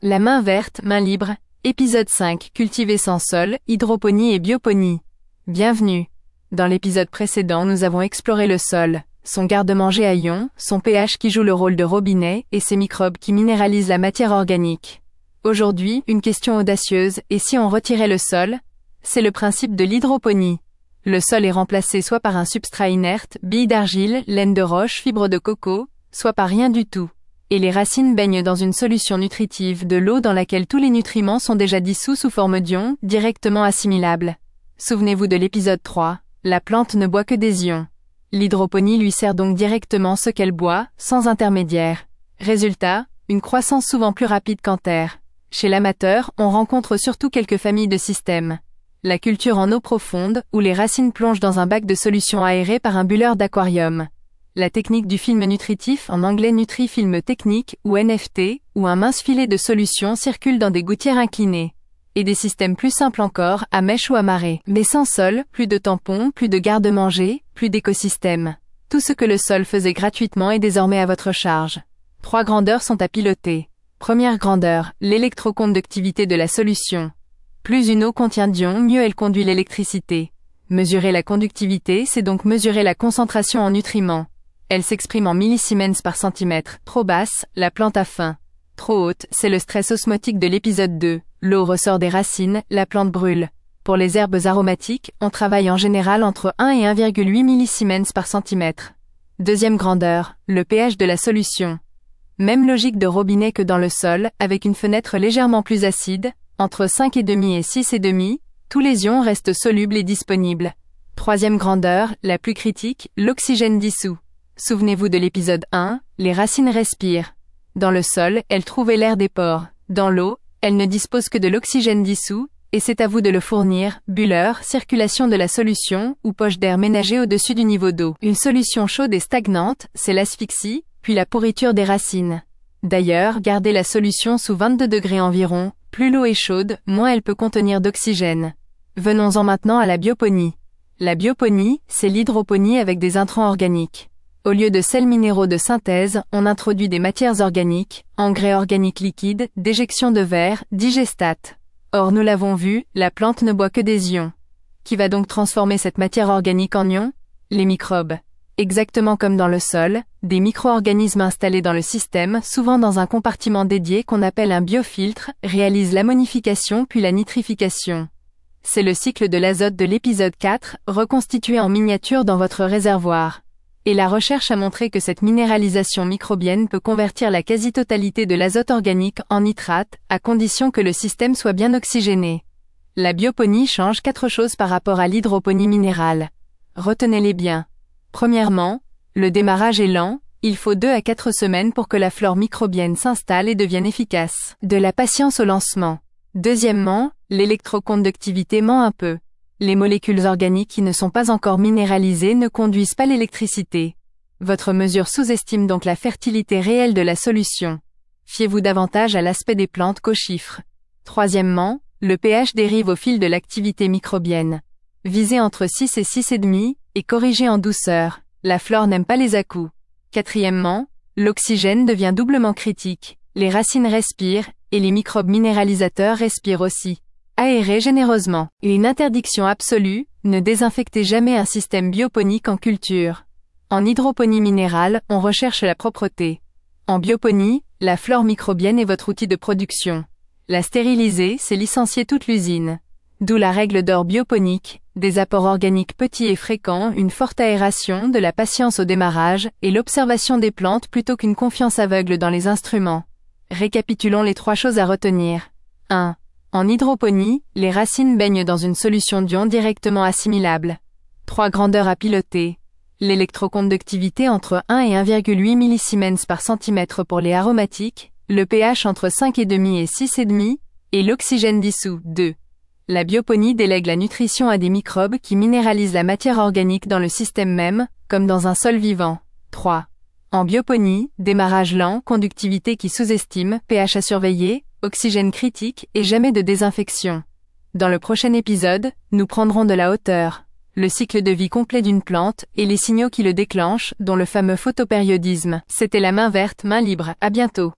La main verte, main libre, épisode 5, cultiver sans sol, hydroponie et bioponie. Bienvenue. Dans l'épisode précédent, nous avons exploré le sol, son garde-manger à ions, son pH qui joue le rôle de robinet et ses microbes qui minéralisent la matière organique. Aujourd'hui, une question audacieuse, et si on retirait le sol? C'est le principe de l'hydroponie. Le sol est remplacé soit par un substrat inerte, billes d'argile, laine de roche, fibres de coco, soit par rien du tout. Et les racines baignent dans une solution nutritive de l'eau dans laquelle tous les nutriments sont déjà dissous sous forme d'ions, directement assimilables. Souvenez-vous de l'épisode 3, la plante ne boit que des ions. L'hydroponie lui sert donc directement ce qu'elle boit, sans intermédiaire. Résultat, une croissance souvent plus rapide qu'en terre. Chez l'amateur, on rencontre surtout quelques familles de systèmes. La culture en eau profonde, où les racines plongent dans un bac de solution aéré par un bulleur d'aquarium. La technique du film nutritif, en anglais Nutri-Film Technique, ou NFT, où un mince filet de solution circule dans des gouttières inclinées. Et des systèmes plus simples encore, à mèche ou à marée. Mais sans sol, plus de tampons, plus de garde-manger, plus d'écosystème. Tout ce que le sol faisait gratuitement est désormais à votre charge. 3 grandeurs sont à piloter. Première grandeur, l'électroconductivité de la solution. Plus une eau contient d'ions, mieux elle conduit l'électricité. Mesurer la conductivité, c'est donc mesurer la concentration en nutriments. Elle s'exprime en millisiemens par centimètre. Trop basse, la plante a faim. Trop haute, c'est le stress osmotique de l'épisode 2. L'eau ressort des racines, la plante brûle. Pour les herbes aromatiques, on travaille en général entre 1 et 1,8 millisiemens par centimètre. Deuxième grandeur, le pH de la solution. Même logique de robinet que dans le sol, avec une fenêtre légèrement plus acide, entre 5,5 et 6,5, tous les ions restent solubles et disponibles. Troisième grandeur, la plus critique, l'oxygène dissous. Souvenez-vous de l'épisode 1, les racines respirent. Dans le sol, elles trouvent l'air des pores. Dans l'eau, elles ne disposent que de l'oxygène dissous, et c'est à vous de le fournir, bulleur, circulation de la solution, ou poche d'air ménagée au-dessus du niveau d'eau. Une solution chaude et stagnante, c'est l'asphyxie, puis la pourriture des racines. D'ailleurs, gardez la solution sous 22 degrés environ, plus l'eau est chaude, moins elle peut contenir d'oxygène. Venons-en maintenant à la bioponie. La bioponie, c'est l'hydroponie avec des intrants organiques. Au lieu de sels minéraux de synthèse, on introduit des matières organiques, engrais organiques liquides, déjection de verre, digestate. Or nous l'avons vu, la plante ne boit que des ions. Qui va donc transformer cette matière organique en ions? Les microbes. Exactement comme dans le sol, des micro-organismes installés dans le système, souvent dans un compartiment dédié qu'on appelle un biofiltre, réalisent l'ammonification puis la nitrification. C'est le cycle de l'azote de l'épisode 4, reconstitué en miniature dans votre réservoir. Et la recherche a montré que cette minéralisation microbienne peut convertir la quasi-totalité de l'azote organique en nitrate, à condition que le système soit bien oxygéné. La bioponie change 4 choses par rapport à l'hydroponie minérale. Retenez-les bien. Premièrement, le démarrage est lent, il faut 2 à 4 semaines pour que la flore microbienne s'installe et devienne efficace. De la patience au lancement. Deuxièmement, l'électroconductivité ment un peu. Les molécules organiques qui ne sont pas encore minéralisées ne conduisent pas l'électricité. Votre mesure sous-estime donc la fertilité réelle de la solution. Fiez-vous davantage à l'aspect des plantes qu'aux chiffres. Troisièmement, le pH dérive au fil de l'activité microbienne. Visez entre 6 et 6,5, et corrigez en douceur. La flore n'aime pas les à-coups. Quatrièmement, l'oxygène devient doublement critique. Les racines respirent, et les microbes minéralisateurs respirent aussi. Aérez généreusement. Et une interdiction absolue, ne désinfectez jamais un système bioponique en culture. En hydroponie minérale, on recherche la propreté. En bioponie, la flore microbienne est votre outil de production. La stériliser, c'est licencier toute l'usine. D'où la règle d'or bioponique, des apports organiques petits et fréquents, une forte aération, de la patience au démarrage, et l'observation des plantes plutôt qu'une confiance aveugle dans les instruments. Récapitulons les 3 choses à retenir. 1. En hydroponie, les racines baignent dans une solution d'ions directement assimilable. 3 grandeurs à piloter. L'électroconductivité entre 1 et 1,8 millisiemens par centimètre pour les aromatiques, le pH entre 5,5 et 6,5, et l'oxygène dissous. 2. La bioponie délègue la nutrition à des microbes qui minéralisent la matière organique dans le système même, comme dans un sol vivant. 3. En bioponie, démarrage lent, conductivité qui sous-estime, pH à surveiller, oxygène critique et jamais de désinfection. Dans le prochain épisode, nous prendrons de la hauteur, le cycle de vie complet d'une plante et les signaux qui le déclenchent, dont le fameux photopériodisme. C'était la main verte, main libre. À bientôt.